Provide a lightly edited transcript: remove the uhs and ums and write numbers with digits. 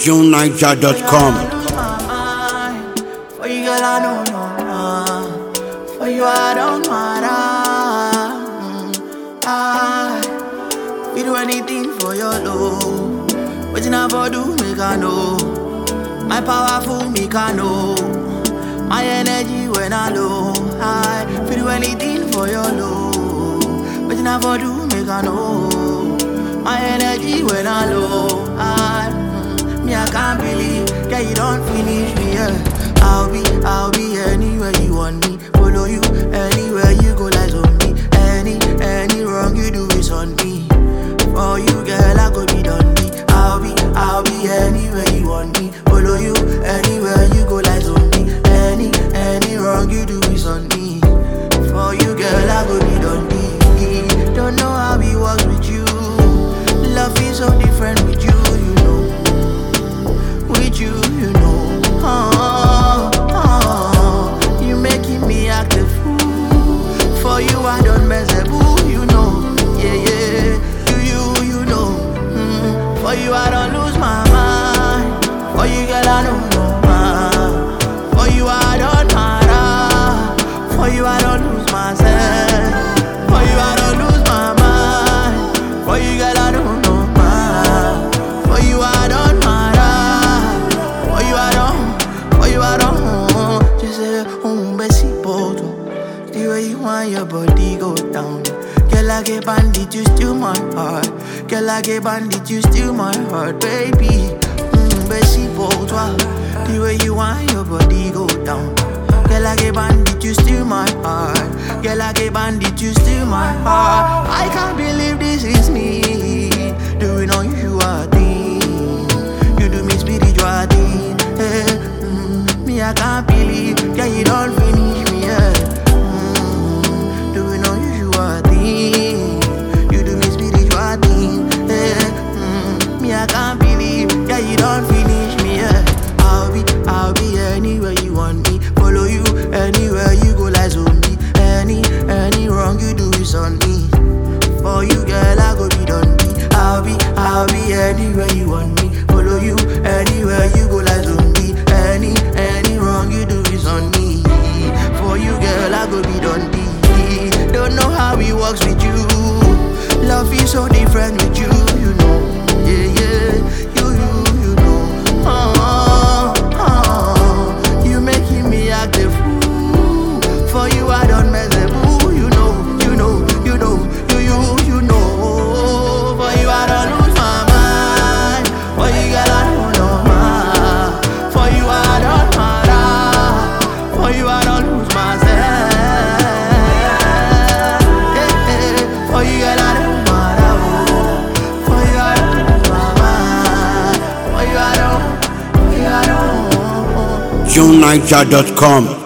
JuneNiger.com. For you, girl, I know, for you, I don't matter. I do anything for your love. What you never do, make I know. My powerful, make I know. My energy when I low. I do anything for your love. What you never do, make I know. My energy when I low. I can't believe that you don't finish me, yeah. I'll be anywhere you want me. Follow you anywhere you go, like on me. Any wrong you do is on me. For you, girl, I go be done me. I'll be anywhere you want me. Follow you anywhere you go, like on me. Any wrong you do is on me. For you, girl, I go be done me. Don't know how it works with you. Love is so different with you, you know. With you, you know. You making me act a fool. For you, I don't mess a boo, you know. Yeah. You know. For you, I don't lose my mind. For you, girl, I don't know. For you, I don't matter. For you, I don't lose myself. For you, I don't lose my mind. For you, girl, I don't know. For you, I don't matter. For you, I don't. Just say, besito. The way you want your body go down. Girl, I get bandit, you steal my heart. Girl, I get bandit, you steal my heart, baby. Besito. The way you want your body go down. Girl, I get bandit, you steal my heart. Girl, I get bandit, you steal my heart. I can't believe this is me doing unusual thing. You do me spiritual thing. Hey, me, I can't believe that you don't finish me. Yeah. Doing unusual thing. You do me spiritual thing. Hey, me, I can't believe that you don't finish me. Yeah. I'll be anywhere you want me. Follow you anywhere you go, like on me. Any wrong you do is on me. For you, girl, I go be done me. I'll be anywhere you want me. Follow you anywhere you go, like on me. Any wrong you do is on me. For you, girl, I go be done me. Don't know how it works with you. Love is so different with you, you know. Yeah. You know. You making me act a fool. For you, I don't mess a boo. You know. For you, I don't lose my mind. For you, girl, I don't know. For you, I don't matter. For you, I don't lose myself. For you, girl, I don't matter. For you, I don't lose my mind. For you, I don't. JuneNiger.com.